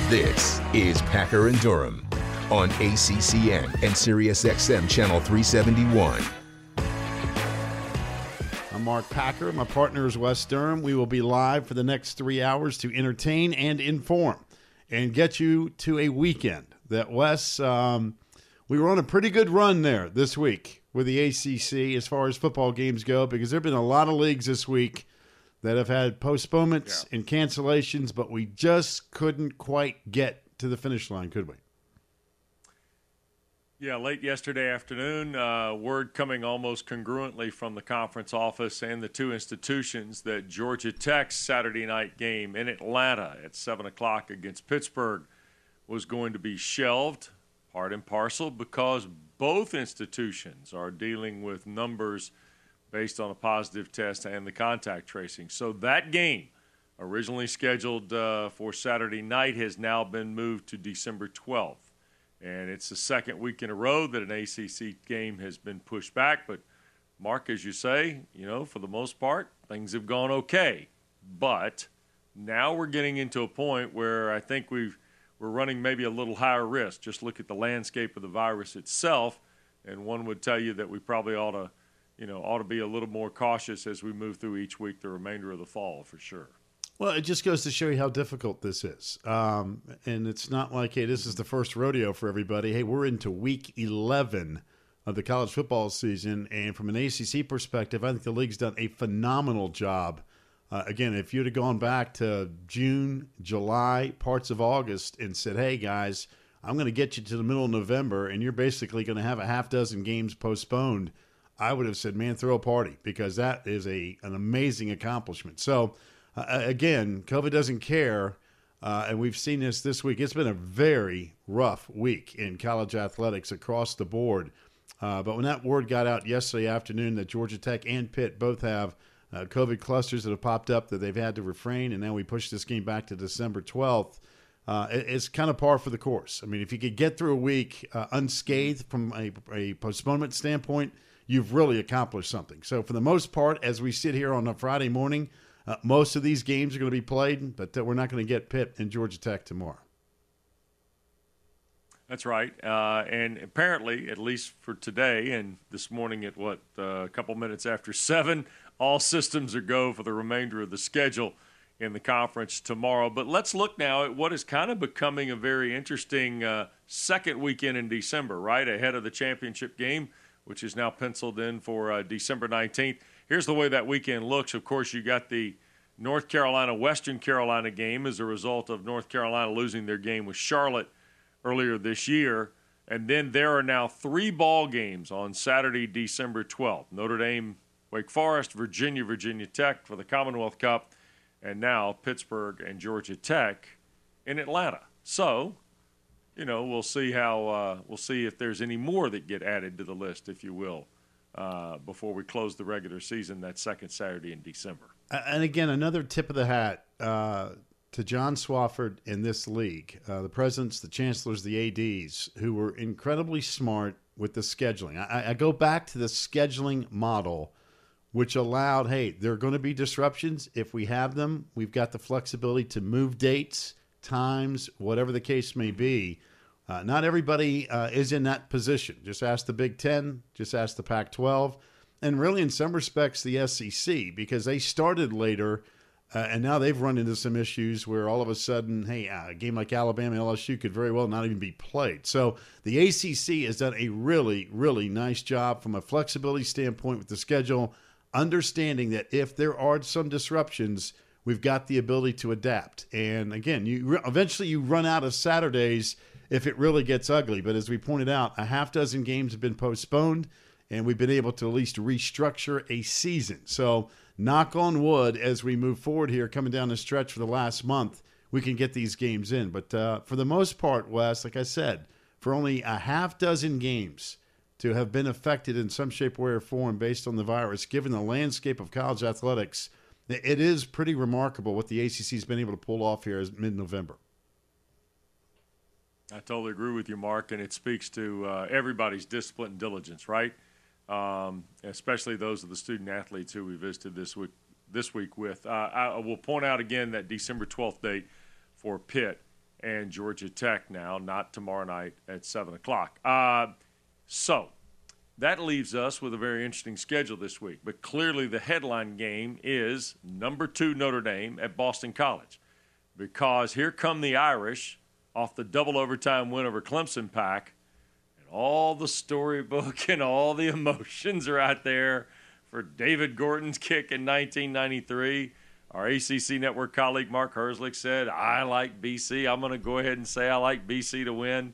This is Packer and Durham on ACCN and SiriusXM Channel 371. I'm Mark Packer. My partner is Wes Durham. We will be live for the next 3 hours to entertain and inform and get you to a weekend that, Wes, we were on a pretty good run there this week with the ACC as far as football games go, because there have been a lot of leagues this week that have had postponements and cancellations, but we just couldn't quite get to the finish line, could we? Yeah, late yesterday afternoon, word coming almost congruently from the conference office and the two institutions that Georgia Tech's Saturday night game in Atlanta at 7 o'clock against Pittsburgh was going to be shelved, part and parcel, because both institutions are dealing with numbers based on a positive test and the contact tracing. So that game, originally scheduled for Saturday night, has now been moved to December 12th. And it's the second week in a row that an ACC game has been pushed back. But, Mark, as you say, for the most part, things have gone okay. But now we're getting into a point where I think we're running maybe a little higher risk. Just look at the landscape of the virus itself, and one would tell you that we probably ought to be a little more cautious as we move through each week the remainder of the fall, for sure. Well, it just goes to show you how difficult this is. And it's not like, hey, this is the first rodeo for everybody. Hey, we're into week 11 of the college football season. And from an ACC perspective, I think the league's done a phenomenal job. Again, if you'd have gone back to June, July, parts of August and said, hey, guys, I'm going to get you to the middle of November, and you're basically going to have a half dozen games postponed, I would have said, man, throw a party, because that is an amazing accomplishment. So, again, COVID doesn't care, and we've seen this week. It's been a very rough week in college athletics across the board. But when that word got out yesterday afternoon that Georgia Tech and Pitt both have COVID clusters that have popped up that they've had to refrain, and now we push this game back to December 12th, it's kind of par for the course. I mean, if you could get through a week unscathed from a postponement standpoint, you've really accomplished something. So for the most part, as we sit here on a Friday morning, most of these games are going to be played, but we're not going to get Pitt and Georgia Tech tomorrow. That's right. And apparently, at least for today and this morning at a couple minutes after 7, all systems are go for the remainder of the schedule in the conference tomorrow. But let's look now at what is kind of becoming a very interesting second weekend in December, right, ahead of the championship game, which is now penciled in for December 19th. Here's the way that weekend looks. Of course, you got the North Carolina-Western Carolina game as a result of North Carolina losing their game with Charlotte earlier this year. And then there are now 3 ball games on Saturday, December 12th. Notre Dame, Wake Forest, Virginia Tech for the Commonwealth Cup, and now Pittsburgh and Georgia Tech in Atlanta. So, we'll see we'll see if there's any more that get added to the list, if you will, before we close the regular season that second Saturday in December. And again, another tip of the hat to John Swofford in this league, the presidents, the chancellors, the ADs, who were incredibly smart with the scheduling. I go back to the scheduling model, which allowed, hey, there are going to be disruptions. If we have them, we've got the flexibility to move dates, times, whatever the case may be. Not everybody is in that position. Just ask the Big Ten, just ask the Pac-12, and really in some respects the SEC, because they started later and now they've run into some issues where all of a sudden, hey, a game like Alabama LSU could very well not even be played. So the ACC has done a really, really nice job from a flexibility standpoint with the schedule, understanding that if there are some disruptions, we've got the ability to adapt. And again, eventually you run out of Saturdays if it really gets ugly. But as we pointed out, a half dozen games have been postponed, and we've been able to at least restructure a season. So knock on wood, as we move forward here, coming down the stretch for the last month, we can get these games in. But for the most part, Wes, like I said, for only a half dozen games to have been affected in some shape, way, or form based on the virus, given the landscape of college athletics, it is pretty remarkable what the ACC has been able to pull off here as mid-November. I totally agree with you, Mark, and it speaks to everybody's discipline and diligence, right? Especially those of the student athletes who we visited this week with. I will point out again that December 12th date for Pitt and Georgia Tech now, not tomorrow night at 7 o'clock. So that leaves us with a very interesting schedule this week. But clearly the headline game is number 2 Notre Dame at Boston College, because here come the Irish off the double overtime win over Clemson Pack, and all the storybook and all the emotions are out there for David Gordon's kick in 1993. Our ACC Network colleague Mark Herzlich said, I like BC. I'm going to go ahead and say I like BC to win.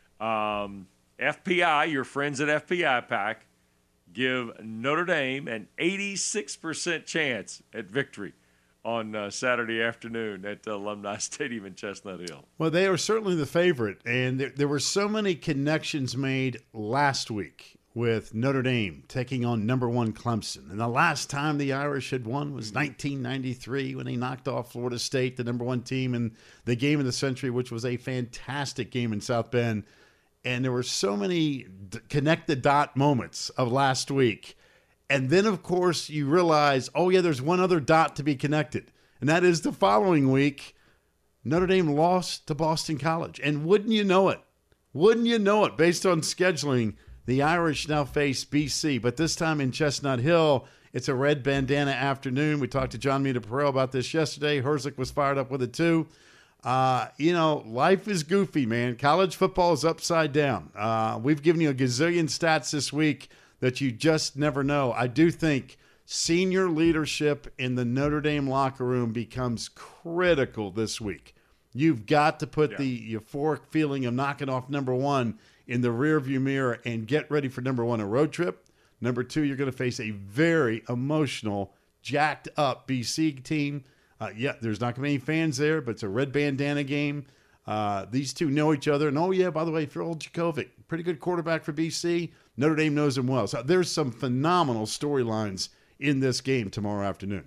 FPI, your friends at FPI Pack, give Notre Dame an 86% chance at victory on Saturday afternoon at Alumni Stadium in Chestnut Hill. Well, they are certainly the favorite, and there were so many connections made last week with Notre Dame taking on number 1 Clemson. And the last time the Irish had won was 1993 when they knocked off Florida State, the number 1 team in the game of the century, which was a fantastic game in South Bend. And there were so many connect-the-dot moments of last week. And then, of course, you realize, oh, yeah, there's one other dot to be connected. And that is the following week, Notre Dame lost to Boston College. And wouldn't you know it, based on scheduling, the Irish now face BC, but this time in Chestnut Hill. It's a red bandana afternoon. We talked to John Mita-Perrell about this yesterday. Herzlich was fired up with it too. Life is goofy, man. College football is upside down. We've given you a gazillion stats this week that you just never know. I do think senior leadership in the Notre Dame locker room becomes critical this week. You've got to put the euphoric feeling of knocking off number 1 in the rearview mirror and get ready for number 1, a road trip. Number 2, you're going to face a very emotional, jacked up BC team. There's not going to be any fans there, but it's a red bandana game. These two know each other. And, by the way, Phil Jurkovec, pretty good quarterback for BC. Notre Dame knows him well. So there's some phenomenal storylines in this game tomorrow afternoon.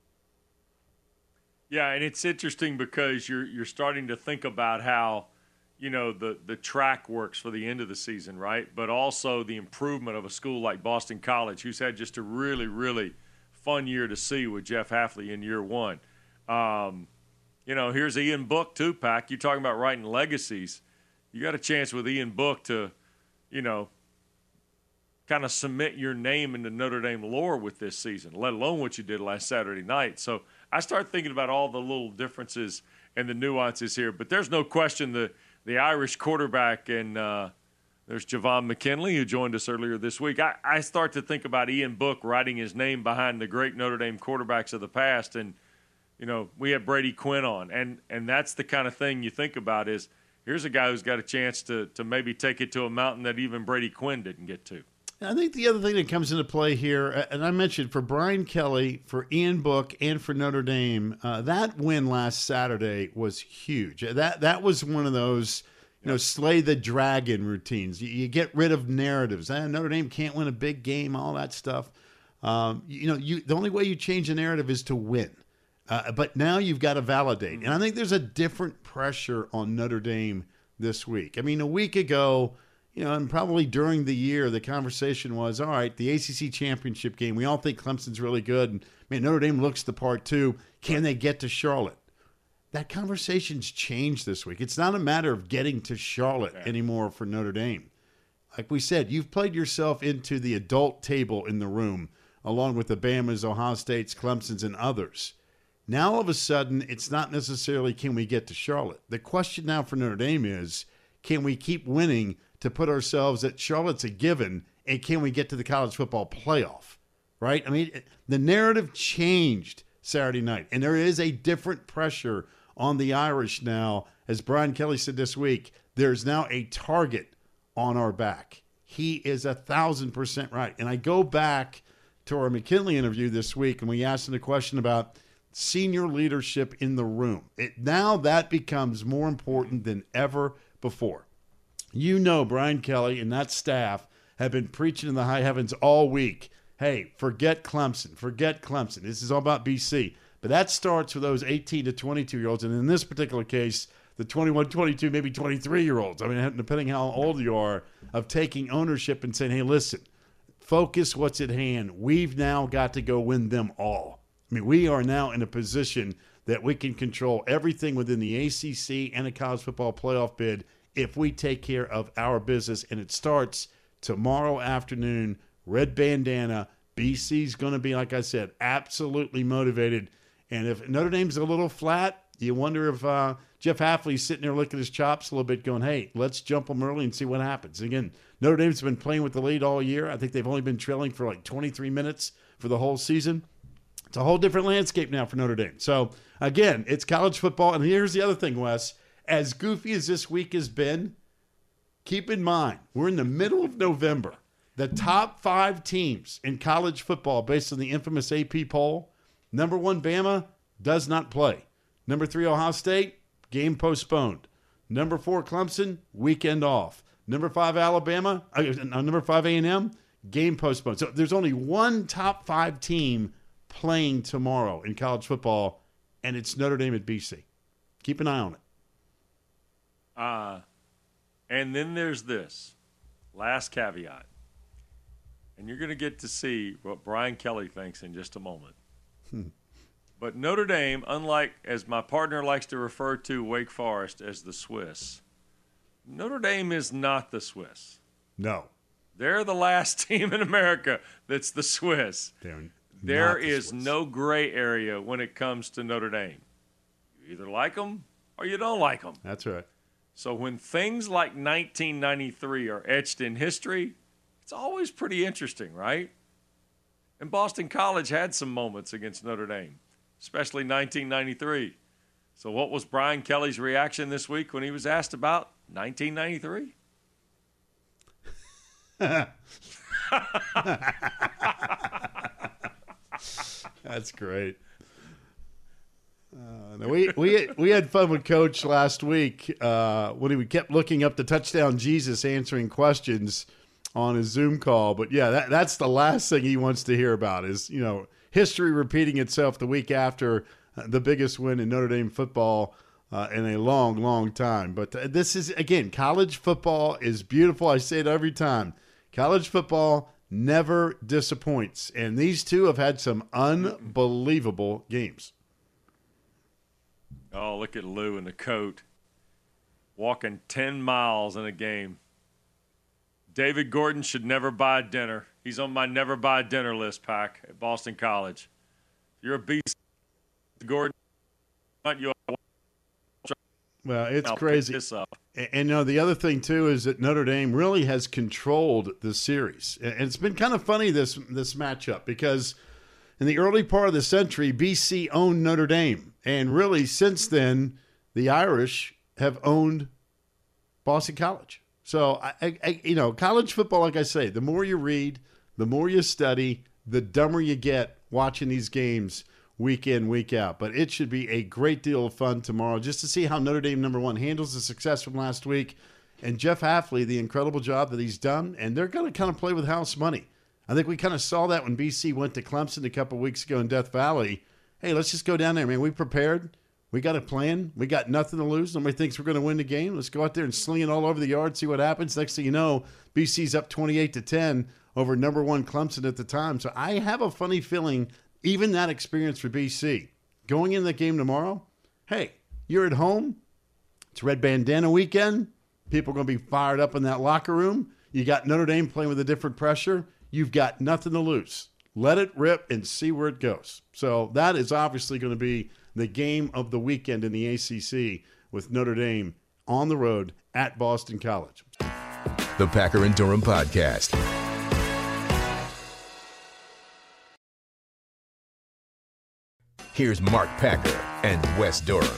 Yeah, and it's interesting because you're starting to think about how, the track works for the end of the season, right? But also the improvement of a school like Boston College, who's had just a really, really fun year to see with Jeff Hafley in year 1. Here's Ian Book, too, Pack. You're talking about writing legacies. You got a chance with Ian Book to, kind of cement your name into Notre Dame lore with this season, let alone what you did last Saturday night. So I start thinking about all the little differences and the nuances here. But there's no question the Irish quarterback, and there's Javon McKinley, who joined us earlier this week. I start to think about Ian Book writing his name behind the great Notre Dame quarterbacks of the past. And, we had Brady Quinn on. And that's the kind of thing you think about is here's a guy who's got a chance to maybe take it to a mountain that even Brady Quinn didn't get to. I think the other thing that comes into play here, and I mentioned for Brian Kelly, for Ian Book, and for Notre Dame, that win last Saturday was huge. That was one of those, slay the dragon routines. You get rid of narratives. Notre Dame can't win a big game, all that stuff. The only way you change a narrative is to win. But now you've got to validate. And I think there's a different pressure on Notre Dame this week. I mean, a week ago, and probably during the year, the conversation was, all right, the ACC championship game, we all think Clemson's really good. And, Notre Dame looks the part too. Can they get to Charlotte? That conversation's changed this week. It's not a matter of getting to Charlotte anymore for Notre Dame. Like we said, you've played yourself into the adult table in the room, along with the Bamas, Ohio States, Clemsons, and others. Now, all of a sudden, it's not necessarily can we get to Charlotte. The question now for Notre Dame is, can we keep winning to put ourselves at Charlotte's a given, and can we get to the college football playoff, right? I mean, the narrative changed Saturday night, and there is a different pressure on the Irish now. As Brian Kelly said this week, there's now a target on our back. He is 1,000% right. And I go back to our McKinley interview this week, and we asked him a question about senior leadership in the room. Now that becomes more important than ever before. Brian Kelly and that staff have been preaching in the high heavens all week. Hey, forget Clemson. Forget Clemson. This is all about BC. But that starts with those 18 to 22-year-olds. And in this particular case, the 21, 22, maybe 23-year-olds. I mean, depending how old you are, of taking ownership and saying, hey, listen, focus what's at hand. We've now got to go win them all. I mean, we are now in a position that we can control everything within the ACC and a college football playoff bid if we take care of our business. And it starts tomorrow afternoon. Red bandana. BC's going to be, like I said, absolutely motivated. And if Notre Dame's a little flat, you wonder if Jeff Hafley's sitting there licking his chops a little bit going, hey, let's jump them early and see what happens. Again, Notre Dame's been playing with the lead all year. I think they've only been trailing for like 23 minutes for the whole season. It's a whole different landscape now for Notre Dame. So, again, it's college football. And here's the other thing, Wes. As goofy as this week has been, keep in mind, we're in the middle of November. The top 5 teams in college football, based on the infamous AP poll, number 1, Bama, does not play. Number 3, Ohio State, game postponed. Number 4, Clemson, weekend off. Number 5, Alabama, number 5, A&M, game postponed. So there's only one top 5 team playing tomorrow in college football, and it's Notre Dame at BC. Keep an eye on it. And then there's this last caveat. And you're going to get to see what Brian Kelly thinks in just a moment. But Notre Dame, unlike, as my partner likes to refer to Wake Forest as the Swiss, Notre Dame is not the Swiss. No. They're the last team in America that's the Swiss. There is no gray area when it comes to Notre Dame. You either like them or you don't like them. That's right. So when things like 1993 are etched in history, it's always pretty interesting, right? And Boston College had some moments against Notre Dame, especially 1993. So what was Brian Kelly's reaction this week when he was asked about 1993? That's great. We had fun with Coach last week when we kept looking up the Touchdown Jesus answering questions on his Zoom call. But yeah, that's the last thing he wants to hear about is, history repeating itself the week after the biggest win in Notre Dame football in a long, long time. But this is, again, college football is beautiful. I say it every time. College football never disappoints. And these two have had some unbelievable games. Oh, look at Lou in the coat, walking 10 miles in a game. David Gordon should never buy dinner. He's on my never buy dinner list, Pack, at Boston College. If you're a beast, Gordon, you. Well, it's crazy. And the other thing, too, is that Notre Dame really has controlled the series. And it's been kind of funny, this matchup, because in the early part of the century, BC owned Notre Dame. And really, since then, the Irish have owned Boston College. So, college football, like I say, the more you read, the more you study, the dumber you get watching these games week in, week out. But it should be a great deal of fun tomorrow just to see how Notre Dame, number 1, handles the success from last week. And Jeff Hafley, the incredible job that he's done. And they're going to kind of play with house money. I think we kind of saw that when BC went to Clemson a couple weeks ago in Death Valley. Hey, let's just go down there, man. We prepared. We got a plan. We got nothing to lose. Nobody thinks we're going to win the game. Let's go out there and sling it all over the yard, see what happens. Next thing you know, BC's up 28-10 over number 1 Clemson at the time. So I have a funny feeling even that experience for BC, going into the game tomorrow, hey, you're at home. It's Red Bandana weekend. People are going to be fired up in that locker room. You got Notre Dame playing with a different pressure. You've got nothing to lose. Let it rip and see where it goes. So that is obviously going to be the game of the weekend in the ACC with Notre Dame on the road at Boston College. The Packer and Durham Podcast. Here's Mark Packer and Wes Durham.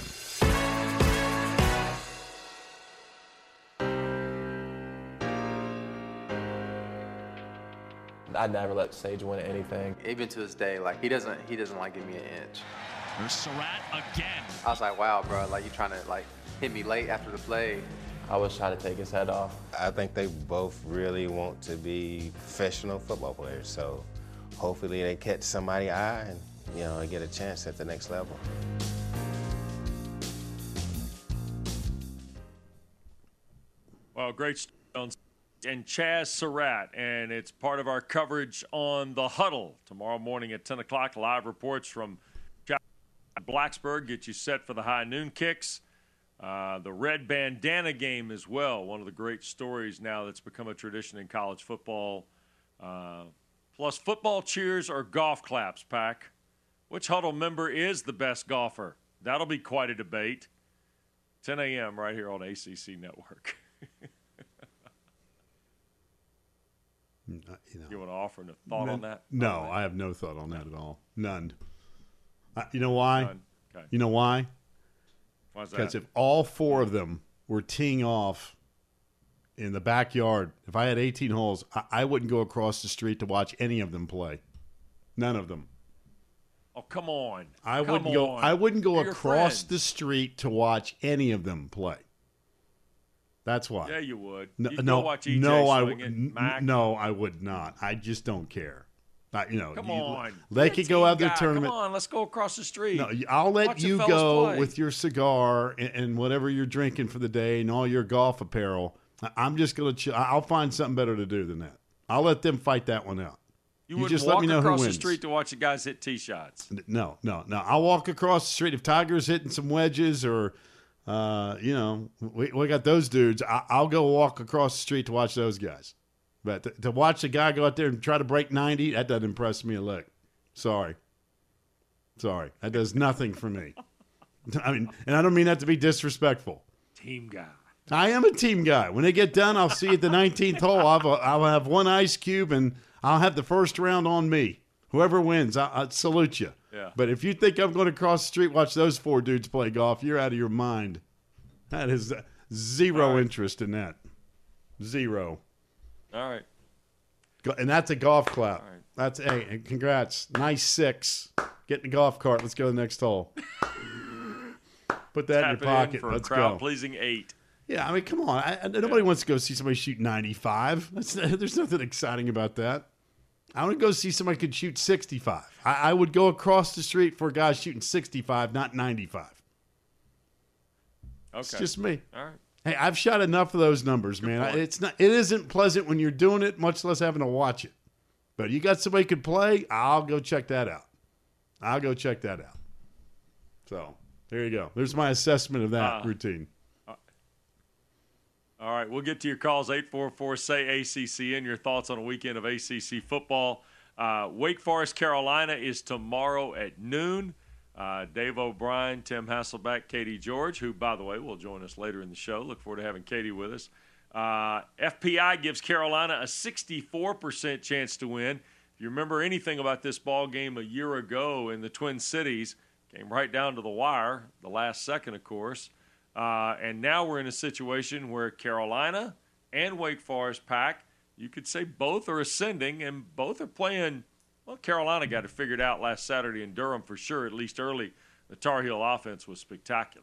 I never let Sage win anything. Even to this day, like he doesn't like give me an inch. There's Surratt again. I was like, wow, bro, like you trying to like hit me late after the play. I was trying to take his head off. I think they both really want to be professional football players, so hopefully they catch somebody's eye and they get a chance at the next level. Well, great stones. And Chaz Surratt, and it's part of our coverage on The Huddle tomorrow morning at 10 o'clock. Live reports from Blacksburg get you set for the high noon kicks. The red bandana game as well, one of the great stories now that's become a tradition in college football. Plus football cheers or golf claps, Pack. Which Huddle member is the best golfer? That'll be quite a debate. 10 a.m. right here on ACC Network. You want to offer a thought on that? No, I have no thought on that at all. None. You know why? None. Okay. You know why? Why is that? Because if all four of them were teeing off in the backyard, if I had 18 holes, I wouldn't go across the street to watch any of them play. None of them. Oh, come on. I wouldn't go They're across your the street to watch any of them play. That's why. Yeah, you would. No, You'd no, go watch EJ no, swing it, Mac. no, I would not. I just don't care. Come on. They You're a could go team have their guy. tournament. Come on, let's go across the street. No, I'll let Watch the you fellas go play. with your cigar and whatever you're drinking for the day and all your golf apparel. I'm just going to chill. I'll find something better to do than that. I'll let them fight that one out. You You wouldn't just let walk me know who across the wins. street to watch the guys hit tee shots. No. I'll walk across the street if Tiger's hitting some wedges or, we got those dudes. I'll go walk across the street to watch those guys. But to watch a guy go out there and try to break 90, that doesn't impress me a lick. Sorry. That does nothing for me. I mean, and I don't mean that to be disrespectful. Team guy. I am a team guy. When they get done, I'll see you at the 19th hole. I'll have one ice cube, and I'll have the first round on me. Whoever wins, I'll salute you. Yeah. But if you think I'm going to cross the street, watch those four dudes play golf, you're out of your mind. That is zero interest in that. Zero. All right. And that's a golf clap. All right. That's hey, congrats. Nice 6. Get in the golf cart. Let's go to the next hole. Put that in your Tap it pocket. for Let's a crowd go. pleasing 8. Yeah, I mean, come on. Nobody wants to go see somebody shoot 95. There's nothing exciting about that. I want to go see somebody could shoot 65. I would go across the street for a guy shooting 65, not 95. Okay. It's just me. All right. Hey, I've shot enough of those numbers, man. point. It isn't pleasant when you're doing it, much less having to watch it. But you got somebody who could play, I'll go check that out. So there you go. There's my assessment of that routine. All right, we'll get to your calls, 844-SAY-ACCN, your thoughts on a weekend of ACC football. Wake Forest, Carolina is tomorrow at noon. Dave O'Brien, Tim Hasselbeck, Katie George, who, by the way, will join us later in the show. Look forward to having Katie with us. FPI gives Carolina a 64% chance to win. If you remember anything about this ball game a year ago in the Twin Cities, came right down to the wire, the last second, of course. And now we're in a situation where Carolina and Wake Forest Pack, you could say both are ascending and both are playing. Well, Carolina got it figured out last Saturday in Durham for sure, at least early. The Tar Heel offense was spectacular.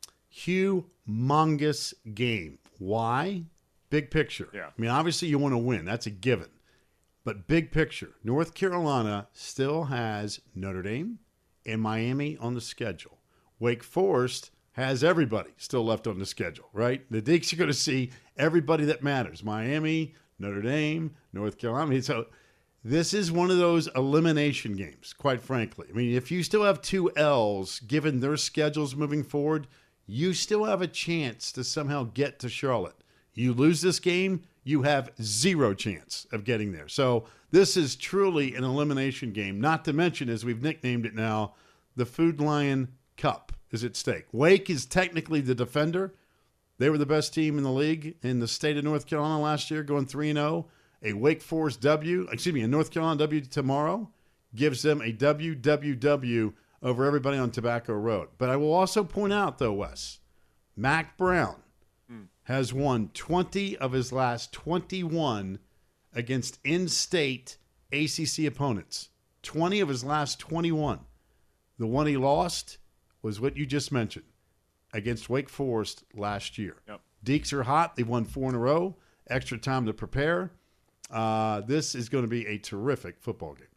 Humongous game. Why? Big picture. Yeah. I mean, obviously you want to win. That's a given. But big picture, North Carolina still has Notre Dame and Miami on the schedule. Wake Forest has everybody still left on the schedule, right? The Deacs are going to see everybody that matters. Miami, Notre Dame, North Carolina. So this is one of those elimination games, quite frankly. I mean, if you still have 2 L's, given their schedules moving forward, you still have a chance to somehow get to Charlotte. You lose this game, you have 0 chance of getting there. So this is truly an elimination game, not to mention, as we've nicknamed it now, the Food Lion Cup is at stake. Wake is technically the defender. They were the best team in the league in the state of North Carolina last year, going 3-0. A Wake Forest a North Carolina W tomorrow gives them a WWW over everybody on Tobacco Road. But I will also point out, though, Wes, Mac Brown has won 20 of his last 21 against in-state ACC opponents. 20 of his last 21. The one he lost was what you just mentioned, against Wake Forest last year. Yep. Deacs are hot. They've won 4 in a row. Extra time to prepare. This is going to be a terrific football game.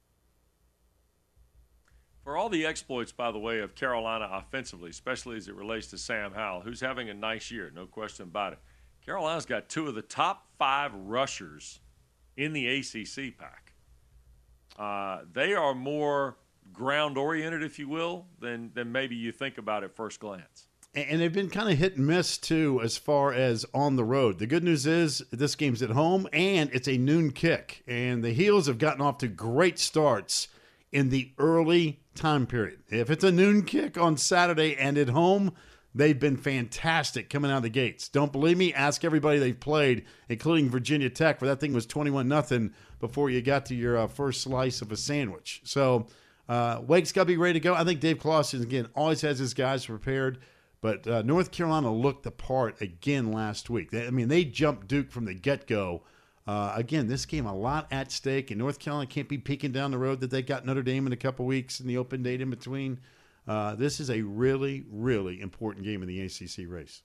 For all the exploits, by the way, of Carolina offensively, especially as it relates to Sam Howell, who's having a nice year, no question about it. Carolina's got 2 of the top 5 rushers in the ACC pack. They are more ground-oriented, if you will, than maybe you think about at first glance. And they've been kind of hit and miss, too, as far as on the road. The good news is this game's at home, and it's a noon kick. And the Heels have gotten off to great starts in the early time period. If it's a noon kick on Saturday and at home, they've been fantastic coming out of the gates. Don't believe me? Ask everybody they've played, including Virginia Tech, where that thing was 21-0 before you got to your first slice of a sandwich. So Wake's got to be ready to go. I think Dave Clawson, again, always has his guys prepared. But North Carolina looked the part again last week. They jumped Duke from the get-go. Again, this game a lot at stake, and North Carolina can't be peeking down the road that they got Notre Dame in a couple weeks in the open date in between. This is a really, really important game in the ACC race.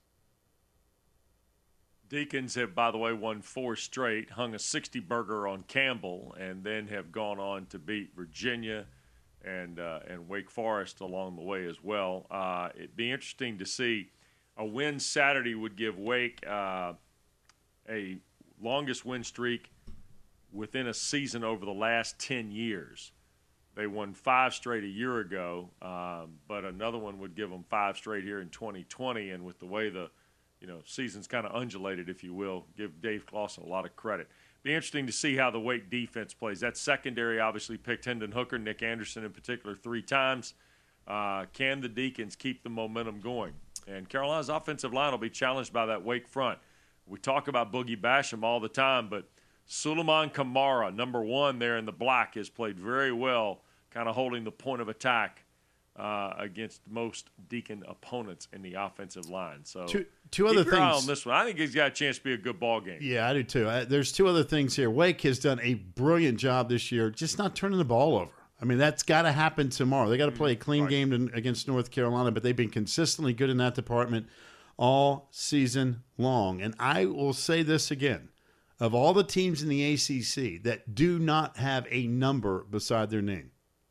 Deacons have, by the way, won 4 straight, hung a 60-burger on Campbell, and then have gone on to beat Virginia and Wake Forest along the way as well. It'd be interesting to see. A win Saturday would give Wake a longest win streak within a season over the last 10 years. They won 5 straight a year ago, but another one would give them 5 straight here in 2020. And with the way the season's kind of undulated, if you will, give Dave Clawson a lot of credit. Be interesting to see how the Wake defense plays. That secondary obviously picked Hendon Hooker, Nick Anderson in particular 3 times. Can the Deacons keep the momentum going? And Carolina's offensive line will be challenged by that Wake front. We talk about Boogie Basham all the time, but Suleiman Kamara, number 1 there in the black, has played very well, kind of holding the point of attack against most Deacon opponents in the offensive line. So two other keep your eye things on this one. I think he's got a chance to be a good ball game. Yeah, I do too. There's 2 other things here. Wake has done a brilliant job this year, just not turning the ball over. That's got to happen tomorrow. They got to play a clean game against North Carolina, but they've been consistently good in that department all season long. And I will say this again. Of all the teams in the ACC that do not have a number beside their name,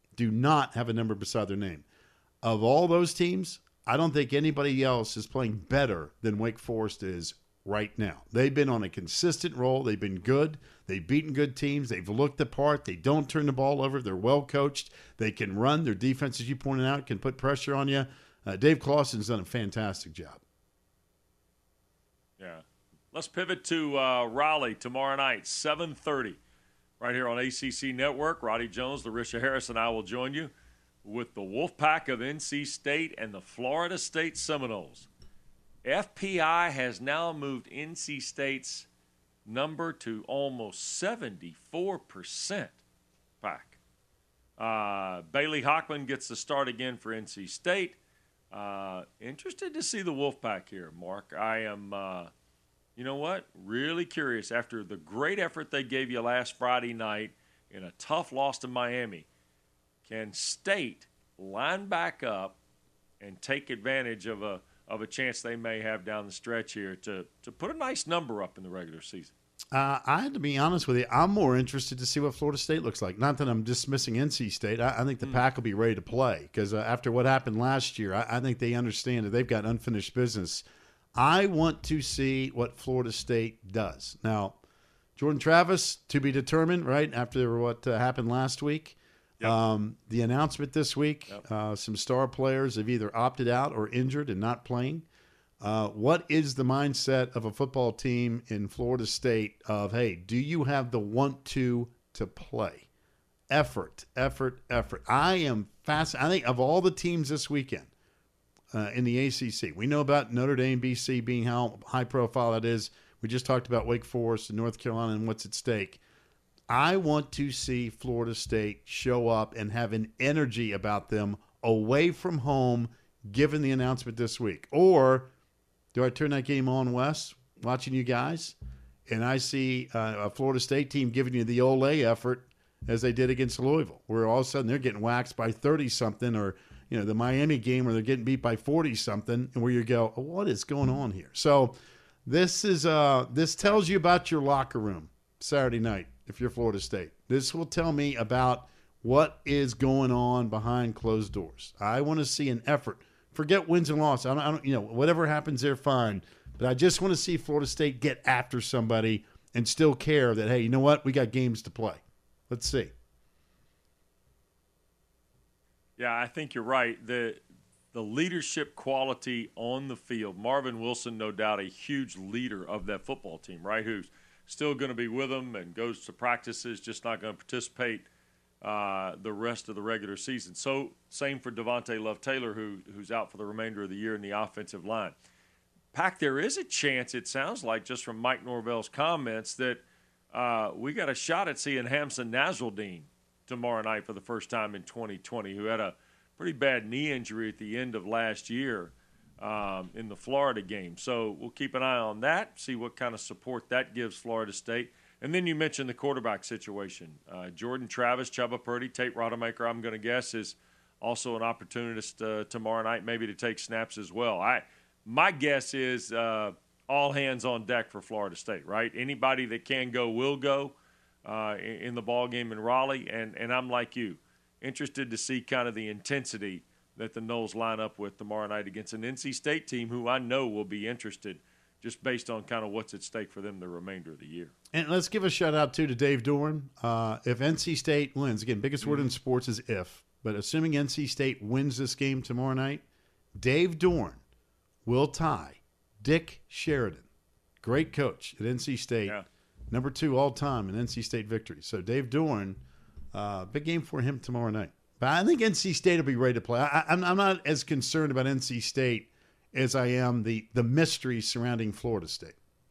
of all those teams, I don't think anybody else is playing better than Wake Forest is right now. They've been on a consistent roll. They've been good. They've beaten good teams. They've looked the part. They don't turn the ball over. They're well coached. They can run. Their defense, as you pointed out, can put pressure on you. Dave Clawson's done a fantastic job. Yeah. Let's pivot to Raleigh tomorrow night, 7:30, right here on ACC Network. Roddy Jones, Larisha Harris, and I will join you with the Wolfpack of NC State and the Florida State Seminoles. FPI has now moved NC State's number to almost 74%. Pack. Bailey Hockman gets the start again for NC State. Interested to see the Wolfpack here, Mark. I am, really curious. After the great effort they gave you last Friday night in a tough loss to Miami, can State line back up and take advantage of a chance they may have down the stretch here to put a nice number up in the regular season? I had to be honest with you. I'm more interested to see what Florida State looks like. Not that I'm dismissing NC State. I think the Pack will be ready to play because after what happened last year, I think they understand that they've got unfinished business. I want to see what Florida State does. Now, Jordan Travis, to be determined, right, after what happened last week. Yep. The announcement this week, some star players have either opted out or injured and not playing. What is the mindset of a football team in Florida State of, hey, do you have the want-to play? Effort. I am fascinated. I think of all the teams this weekend in the ACC, we know about Notre Dame, BC being how high profile that is. We just talked about Wake Forest and North Carolina and what's at stake. I want to see Florida State show up and have an energy about them away from home, given the announcement this week. Or do I turn that game on, Wes, watching you guys, and I see a Florida State team giving you the Ole effort as they did against Louisville, where all of a sudden they're getting waxed by 30-something, or the Miami game where they're getting beat by 40-something, and where you go, oh, what is going on here? So this tells you about your locker room Saturday night if you're Florida State. This will tell me about what is going on behind closed doors. I want to see an effort. Forget wins and losses. I don't, whatever happens there, fine. But I just want to see Florida State get after somebody and still care that, hey, you know what? We got games to play. Let's see. Yeah, I think you're right. The leadership quality on the field, Marvin Wilson, no doubt a huge leader of that football team, right, who's still going to be with them and goes to practices, just not going to participate the rest of the regular season. So same for Devontae Love-Taylor, who's out for the remainder of the year in the offensive line. Pack, there is a chance, it sounds like, just from Mike Norvell's comments, that we got a shot at seeing Hamsah Nasruddin tomorrow night for the first time in 2020, who had a pretty bad knee injury at the end of last year in the Florida game. So we'll keep an eye on that, see what kind of support that gives Florida State. And then you mentioned the quarterback situation. Jordan Travis, Chubba Purdy, Tate Rodemaker, I'm going to guess, is also an opportunist tomorrow night maybe to take snaps as well. My guess is all hands on deck for Florida State, right? Anybody that can go will go in the ball game in Raleigh. And I'm like you, interested to see kind of the intensity that the Noles line up with tomorrow night against an NC State team who I know will be interested just based on kind of what's at stake for them the remainder of the year. And let's give a shout-out, too, to Dave Doeren. If NC State wins, again, biggest word in sports is if, but assuming NC State wins this game tomorrow night, Dave Doeren will tie Dick Sheridan, great coach at NC State, number 2 all-time in NC State victory. So Dave Doeren, big game for him tomorrow night. But I think NC State will be ready to play. I'm not as concerned about NC State as I am the mystery surrounding Florida State.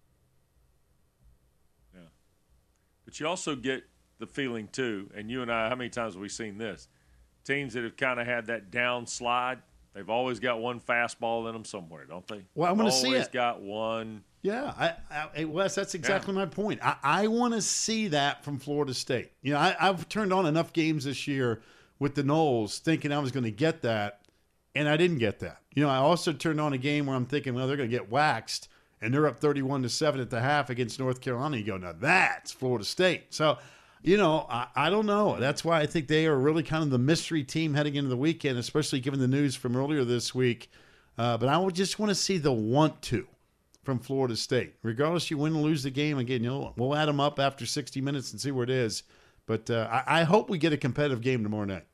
Yeah. But you also get the feeling, too, and you and I, how many times have we seen this? Teams that have kind of had that down slide, they've always got one fastball in them somewhere, don't they? Well, I want to see it. Always got one. Yeah, Wes, that's exactly my point. I want to see that from Florida State. You know, I've turned on enough games this year with the Noles thinking I was going to get that, and I didn't get that. You know, I also turned on a game where I'm thinking, well, they're going to get waxed, and they're up 31-7 at the half against North Carolina. You go, now that's Florida State. So, you know, I don't know. That's why I think they are really kind of the mystery team heading into the weekend, especially given the news from earlier this week. But I would just want to see the want to from Florida State. Regardless, you win or lose the game, again, you know, we'll add them up after 60 minutes and see where it is. But I hope we get a competitive game tomorrow night.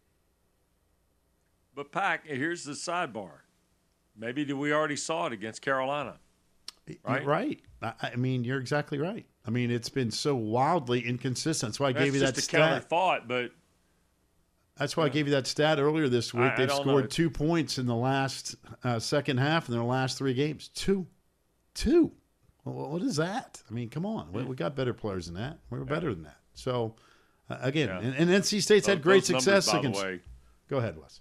But, Pack, here's the sidebar. Maybe we already saw it against Carolina. Right? Right. I mean, you're exactly right. I mean, it's been so wildly inconsistent. That's why I gave you that just a stat. counter thought, but that's why I gave you that stat earlier this week. They've scored 2 points in the last second half in their last 3 games. Two. Well, what is that? I mean, come on. We got better players than that. We were better than that. So, again, and NC State's had great success numbers, against. By the way, go ahead, Wes.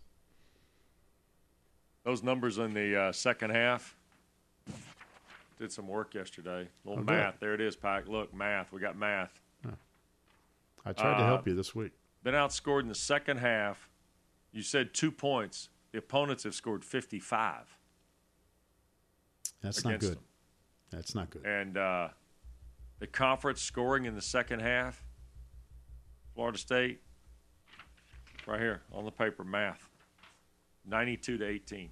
those numbers in the second half. Did some work yesterday. A little math. There it is, Pack. Look, math. We got math. I tried to help you this week. Been outscored in the second half. You said 2 points. The opponents have scored 55. That's not good. That's not good. And the conference scoring in the second half, Florida State, right here on the paper, math, 92-18.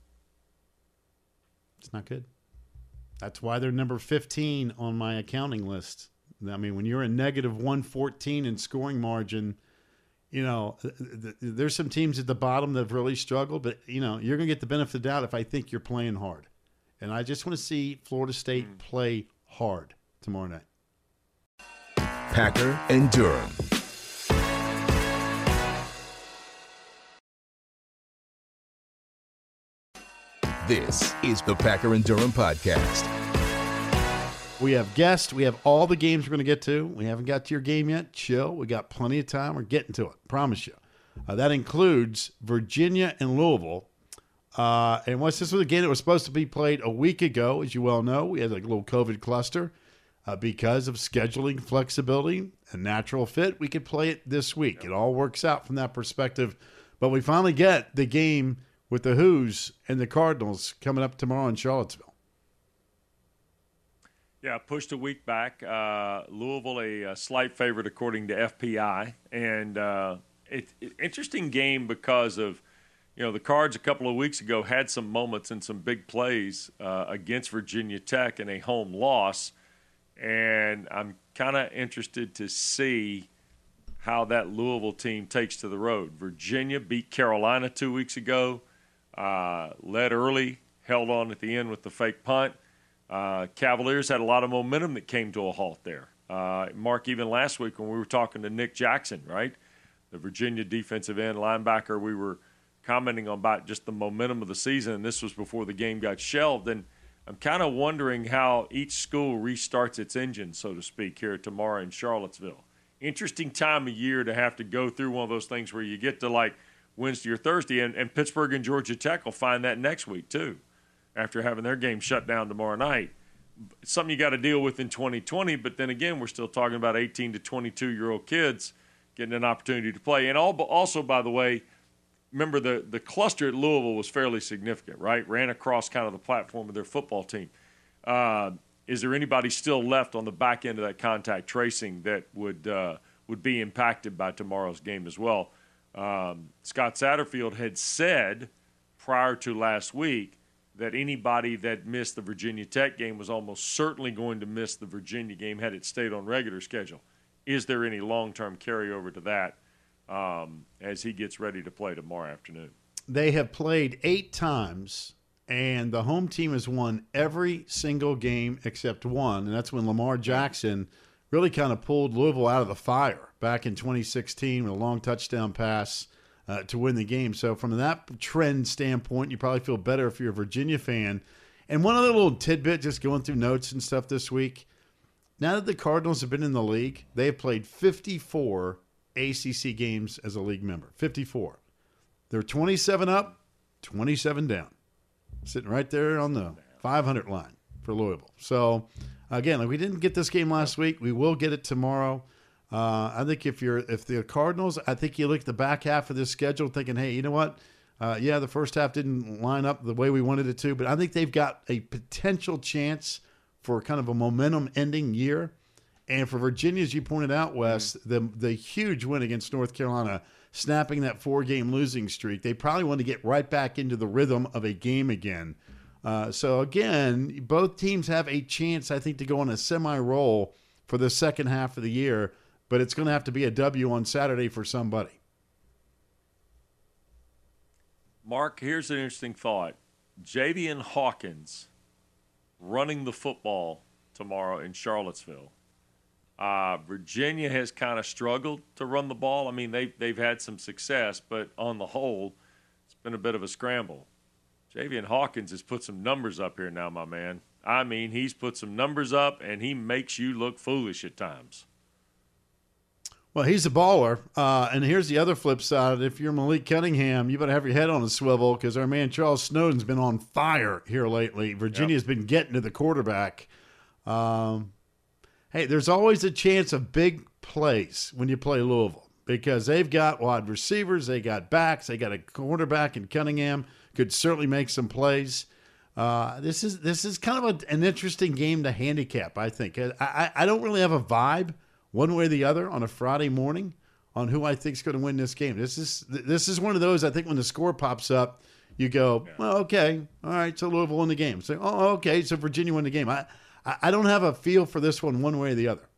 It's not good. That's why they're number 15 on my accounting list. I mean, when you're a negative 114 in scoring margin, you know, there's some teams at the bottom that have really struggled, but, you know, you're going to get the benefit of the doubt if I think you're playing hard. And I just want to see Florida State play hard tomorrow night. Packer and Durham. This is the Packer and Durham podcast. We have guests. We have all the games we're going to get to. We haven't got to your game yet. Chill. We got plenty of time. We're getting to it. Promise you. That includes Virginia and Louisville. And what's this was a game that was supposed to be played a week ago, as you well know. We had a little COVID cluster. Because of scheduling flexibility and natural fit, we could play it this week. It all works out from that perspective. But we finally get the game with the Who's and the Cardinals coming up tomorrow in Charlottesville. Yeah, pushed a week back. Louisville, a slight favorite according to FPI. And interesting game because of, you know, the Cards a couple of weeks ago had some moments and some big plays against Virginia Tech in a home loss. And I'm kind of interested to see how that Louisville team takes to the road. Virginia beat Carolina 2 weeks ago, led early, held on at the end with the fake punt. Cavaliers had a lot of momentum that came to a halt there. Mark, even last week when we were talking to Nick Jackson, right, the Virginia defensive end linebacker, we were commenting on about just the momentum of the season, and this was before the game got shelved. And I'm kind of wondering how each school restarts its engine, so to speak, here tomorrow in Charlottesville. Interesting time of year to have to go through one of those things where you get to like Wednesday or Thursday, and Pittsburgh and Georgia Tech will find that next week too, after having their game shut down tomorrow night. It's something you got to deal with in 2020, but then again, we're still talking about 18 to 22-year-old kids getting an opportunity to play. And also, by the way, remember the cluster at Louisville was fairly significant, right? Ran across kind of the platform of their football team. Is there anybody still left on the back end of that contact tracing that would be impacted by tomorrow's game as well? Scott Satterfield had said prior to last week that anybody that missed the Virginia Tech game was almost certainly going to miss the Virginia game had it stayed on regular schedule. Is there any long-term carryover to that as he gets ready to play tomorrow afternoon? They have played 8 times, and the home team has won every single game except one, and that's when Lamar Jackson really kind of pulled Louisville out of the fire back in 2016 with a long touchdown pass to win the game. So from that trend standpoint, you probably feel better if you're a Virginia fan. And one other little tidbit, just going through notes and stuff this week, now that the Cardinals have been in the league, they have played 54 ACC games as a league member. 54. They're 27 up, 27 down. Sitting right there on the 500 line for Louisville. So, again, we didn't get this game last week. We will get it tomorrow. I think if the Cardinals, I think you look at the back half of this schedule thinking, hey, you know what? The first half didn't line up the way we wanted it to, but I think they've got a potential chance for kind of a momentum-ending year. And for Virginia, as you pointed out, Wes, the huge win against North Carolina, snapping that 4-game losing streak, they probably want to get right back into the rhythm of a game again. So, again, both teams have a chance, I think, to go on a semi-roll for the second half of the year, but it's going to have to be a W on Saturday for somebody. Mark, here's an interesting thought. Javian Hawkins running the football tomorrow in Charlottesville. Virginia has kind of struggled to run the ball. I mean, they've had some success, but on the whole, it's been a bit of a scramble. Javian Hawkins has put some numbers up here now, my man. I mean, he's put some numbers up, and he makes you look foolish at times. Well, he's a baller. And here's the other flip side. If you're Malik Cunningham, you better have your head on a swivel because our man Charles Snowden's been on fire here lately. Virginia's been getting to the quarterback. Hey, there's always a chance of big plays when you play Louisville because they've got wide receivers, they got backs, they got a quarterback in Cunningham, could certainly make some plays. This is kind of an interesting game to handicap, I think. I don't really have a vibe one way or the other on a Friday morning on who I think is going to win this game. This is one of those, I think, when the score pops up, you go, well, okay, all right, so Louisville won the game. So, okay, so Virginia won the game. I don't have a feel for this one way or the other.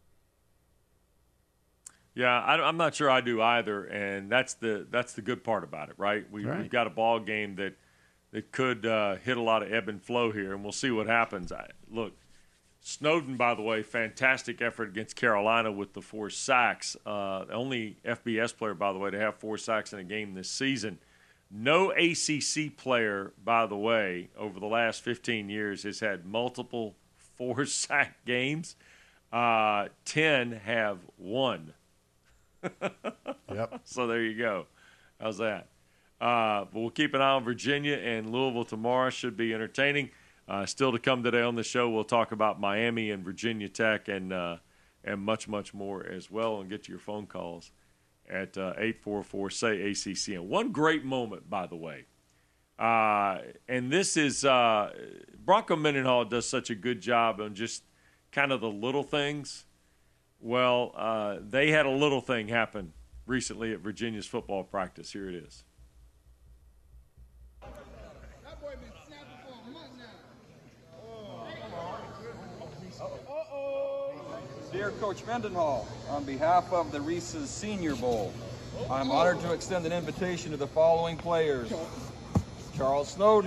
Yeah, I'm not sure I do either, and that's the good part about it, right? We've got a ball game that could hit a lot of ebb and flow here, and we'll see what happens. Look, Snowden, by the way, fantastic effort against Carolina with the 4 sacks. The only FBS player, by the way, to have 4 sacks in a game this season. No ACC player, by the way, over the last 15 years has had multiple 4-sack games. 10 have 1. Yep. So there you go. How's that? But we'll keep an eye on Virginia and Louisville tomorrow. Should be entertaining. Still to come today on the show, we'll talk about Miami and Virginia Tech and much, much more as well, and get your phone calls at 844-SAY-ACCN. One great moment, by the way, and this is Bronco Mendenhall does such a good job on just kind of the little things. Well, they had a little thing happen recently at Virginia's football practice. Here it is. Dear Coach Mendenhall, on behalf of the Reese's Senior Bowl, I'm honored to extend an invitation to the following players. Charles Snowden.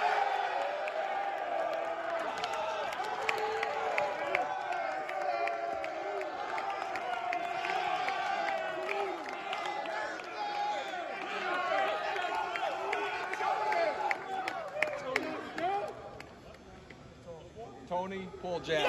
Tony Poljack.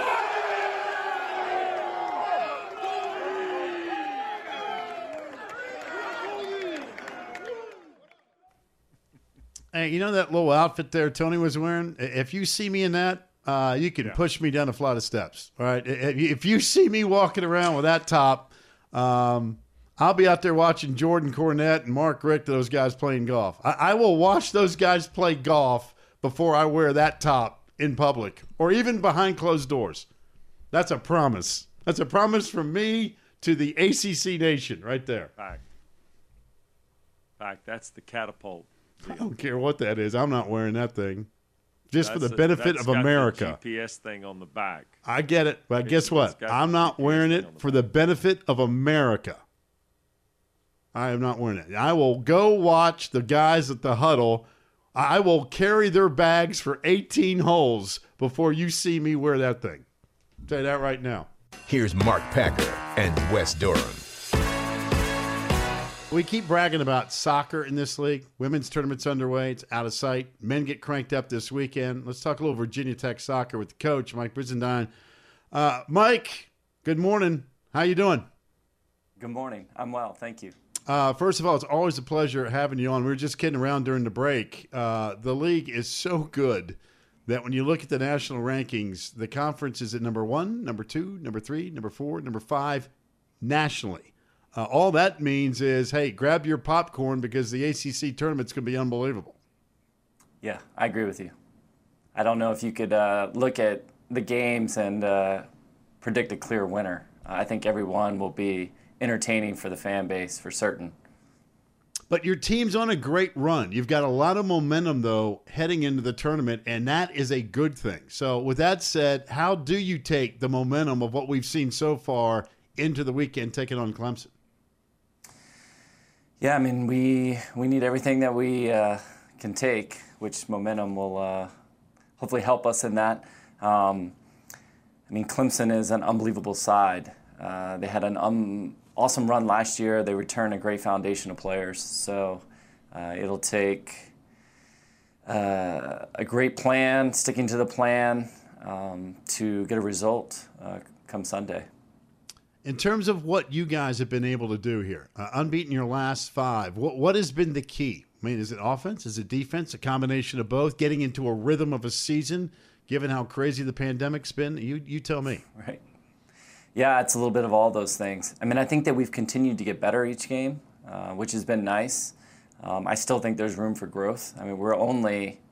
Hey, you know that little outfit there Tony was wearing? If you see me in that, you can push me down a flight of steps. All right. If you see me walking around with that top, I'll be out there watching Jordan Cornette and Mark Richt, those guys playing golf. I will watch those guys play golf before I wear that top in public or even behind closed doors. That's a promise. That's a promise from me to the ACC Nation right there. Fact, that's the catapult. I don't care what that is. I'm not wearing that thing. Just for the benefit of got America. The GPS thing on the back. I get it, but guess what? I'm not wearing it for the benefit of America. I am not wearing it. I will go watch the guys at the huddle. I will carry their bags for 18 holes before you see me wear that thing. I'll tell you that right now. Here's Mark Packer and Wes Durham. We keep bragging about soccer in this league. Women's tournament's underway. It's out of sight. Men get cranked up this weekend. Let's talk a little Virginia Tech soccer with the coach, Mike Brizendine. Mike, good morning. How you doing? Good morning. I'm well. Thank you. First of all, it's always a pleasure having you on. We were just kidding around during the break. The league is so good that when you look at the national rankings, the conference is at number 1, number 2, number 3, number 4, number 5 nationally. All that means is, hey, grab your popcorn because the ACC tournament's going to be unbelievable. Yeah, I agree with you. I don't know if you could look at the games and predict a clear winner. I think every one will be entertaining for the fan base for certain. But your team's on a great run. You've got a lot of momentum, though, heading into the tournament, and that is a good thing. So with that said, how do you take the momentum of what we've seen so far into the weekend taking on Clemson? Yeah, I mean, we need everything that we can take, which momentum will hopefully help us in that. I mean, Clemson is an unbelievable side. They had an awesome run last year. They returned a great foundation of players. So it'll take a great plan, sticking to the plan to get a result come Sunday. In terms of what you guys have been able to do here, unbeaten your last 5, what has been the key? I mean, is it offense? Is it defense? A combination of both? Getting into a rhythm of a season, given how crazy the pandemic's been? You tell me. Right. Yeah, it's a little bit of all those things. I mean, I think that we've continued to get better each game, which has been nice. I still think there's room for growth. I mean, we're only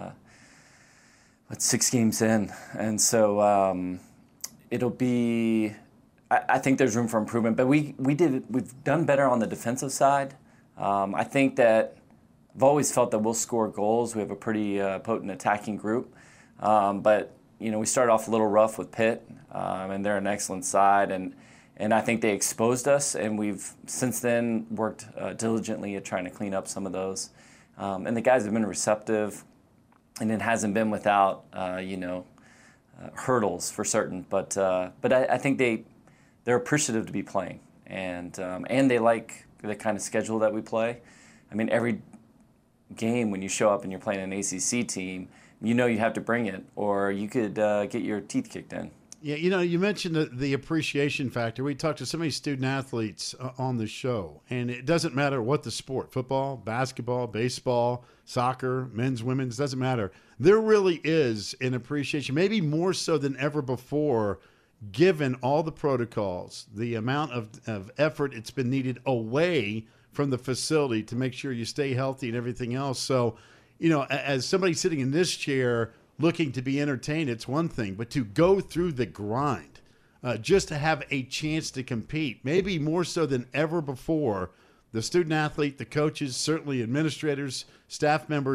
6 games in, and so it'll be. I think there's room for improvement, but we've done better on the defensive side. I think that I've always felt that we'll score goals. We have a pretty potent attacking group, but we started off a little rough with Pitt, and they're an excellent side, and I think they exposed us, and we've since then worked diligently at trying to clean up some of those, and the guys have been receptive, and it hasn't been without hurdles for certain, but I think they're appreciative to be playing, and they like the kind of schedule that we play. I mean, every game when you show up and you're playing an ACC team, you have to bring it, or you could get your teeth kicked in. Yeah, you mentioned the appreciation factor. We talked to so many student athletes on the show, and it doesn't matter what the sport, football, basketball, baseball, soccer, men's, women's, doesn't matter. There really is an appreciation, maybe more so than ever before, given all the protocols, the amount of effort it's been needed away from the facility to make sure you stay healthy and everything else. So, as somebody sitting in this chair looking to be entertained, it's one thing, but to go through the grind, just to have a chance to compete, maybe more so than ever before, the student athlete, the coaches, certainly administrators, staff members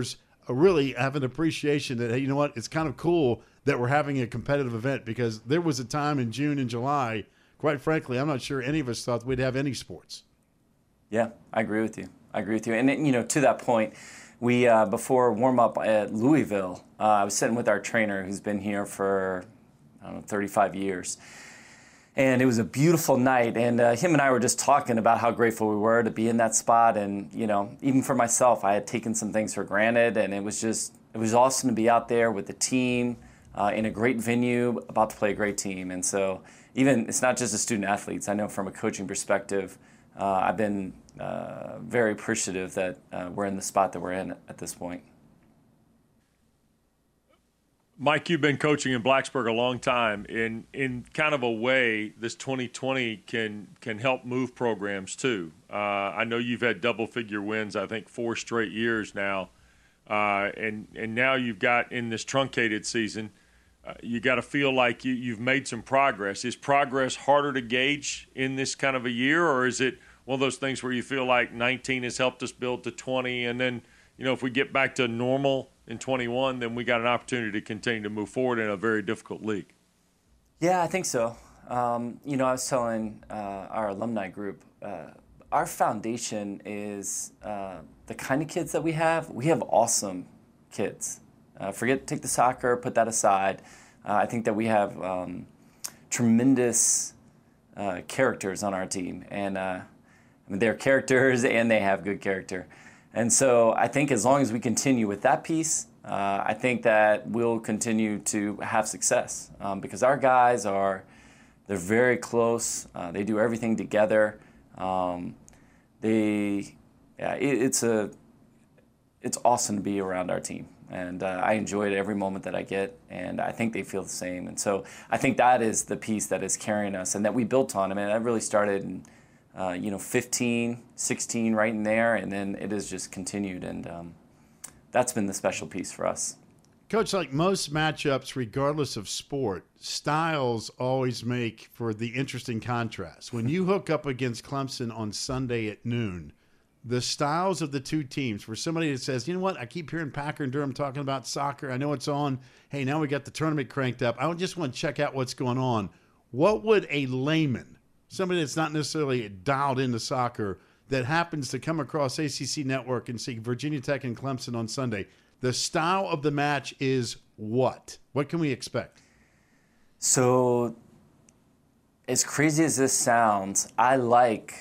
really have an appreciation that, hey, you know what, it's kind of cool that we're having a competitive event, because there was a time in June and July, quite frankly, I'm not sure any of us thought we'd have any sports. Yeah, I agree with you. And, to that point, we, before warm-up at Louisville, I was sitting with our trainer who's been here for, 35 years. And it was a beautiful night, and him and I were just talking about how grateful we were to be in that spot. And, even for myself, I had taken some things for granted, and it was awesome to be out there with the team in a great venue, about to play a great team. And so even, it's not just the student athletes. I know from a coaching perspective, I've been very appreciative that we're in the spot that we're in at this point. Mike, you've been coaching in Blacksburg a long time. In kind of a way, this 2020 can help move programs too. I know you've had double-figure wins, I think 4 straight years now, and now you've got, in this truncated season, you got to feel like you've made some progress. Is progress harder to gauge in this kind of a year, or is it one of those things where you feel like 19 has helped us build to 20, and then if we get back to normal in 21, then we got an opportunity to continue to move forward in a very difficult league? Yeah, I think so. I was telling our alumni group, our foundation is the kind of kids that we have. We have awesome kids. Take the soccer, put that aside. I think that we have tremendous characters on our team, and they're characters and they have good character. And so I think as long as we continue with that piece, I think that we'll continue to have success because our guys they're very close. They do everything together. It's awesome to be around our team. And I enjoyed every moment that I get, and I think they feel the same. And so I think that is the piece that is carrying us and that we built on. I mean, that really started in 15, 16, right in there, and then it has just continued, and that's been the special piece for us. Coach, like most matchups, regardless of sport, styles always make for the interesting contrast. When you hook up against Clemson on Sunday at noon, the styles of the two teams, for somebody that says, you know what, I keep hearing Packer and Durham talking about soccer. I know it's on. Hey, now we got the tournament cranked up. I just want to check out what's going on. What would a layman, somebody that's not necessarily dialed into soccer, that happens to come across ACC Network and see Virginia Tech and Clemson on Sunday, the style of the match is what? What can we expect? So, as crazy as this sounds, I like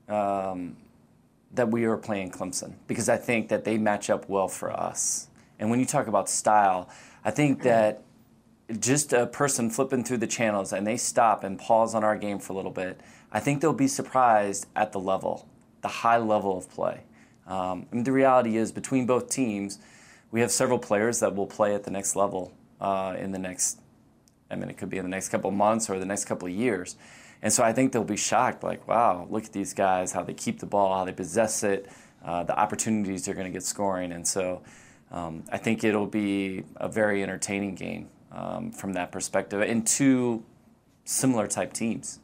that we are playing Clemson because I think that they match up well for us. And when you talk about style, I think that just a person flipping through the channels and they stop and pause on our game for a little bit, I think they'll be surprised at the level, the high level of play. The reality is between both teams, we have several players that will play at the next level in the next, it could be in the next couple of months or the next couple of years. And so I think they'll be shocked, like, wow, look at these guys, how they keep the ball, how they possess it, the opportunities they're going to get scoring. And so I think it'll be a very entertaining game from that perspective, and two similar type teams.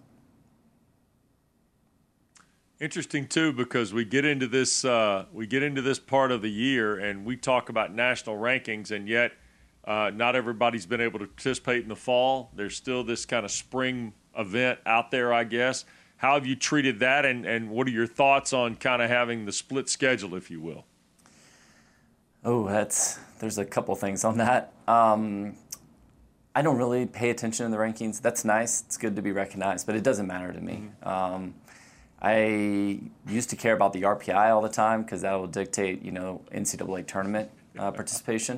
Interesting too, because we get into this part of the year and we talk about national rankings, and yet not everybody's been able to participate in the fall. There's still this kind of spring event out there, I guess. How have you treated that, and what are your thoughts on kind of having the split schedule, if you will? Oh, there's a couple things on that. I don't really pay attention to the rankings. That's nice. It's good to be recognized, but it doesn't matter to me. Mm-hmm. I used to care about the RPI all the time because that will dictate, NCAA tournament participation.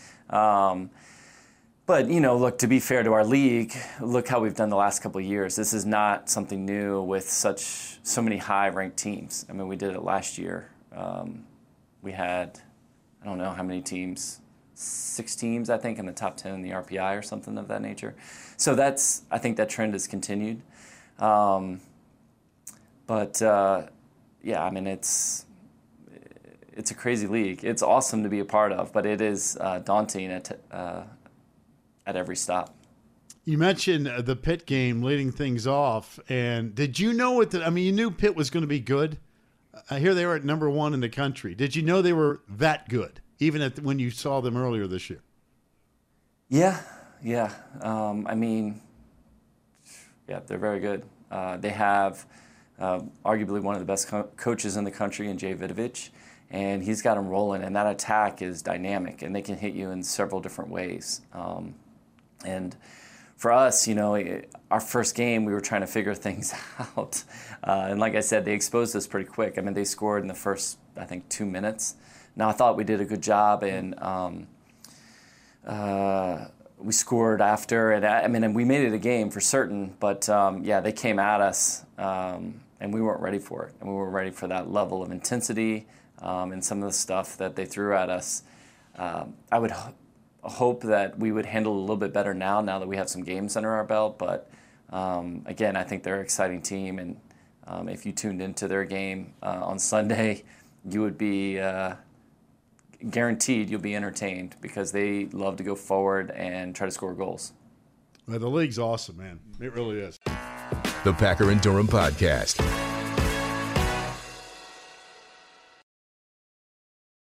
But, look, to be fair to our league, look how we've done the last couple of years. This is not something new with so many high-ranked teams. I mean, we did it last year. We had, I don't know how many teams, 6 teams, I think, in the top 10 in the RPI or something of that nature. So I think that trend has continued. It's a crazy league. It's awesome to be a part of, but it is daunting at every stop. You mentioned the Pitt game leading things off, and did you know you knew Pitt was going to be good? I hear they were at number 1 in the country. Did you know they were that good? even when you saw them earlier this year? Yeah. They're very good. They have arguably one of the best coaches in the country in Jay Vidovich, and he's got them rolling, and that attack is dynamic, and they can hit you in several different ways. And for us, our first game, we were trying to figure things out. And like I said, they exposed us pretty quick. I mean, they scored in the first, 2 minutes. Now, I thought we did a good job, and we scored after. And we made it a game for certain, but they came at us, and we weren't ready for it. And we weren't ready for that level of intensity and some of the stuff that they threw at us. I would hope that we would handle it a little bit better now that we have some games under our belt. But again, I think they're an exciting team, and if you tuned into their game on Sunday, you would be guaranteed you'll be entertained because they love to go forward and try to score goals. Well, the league's awesome, man. It really is. The Packer and Durham Podcast.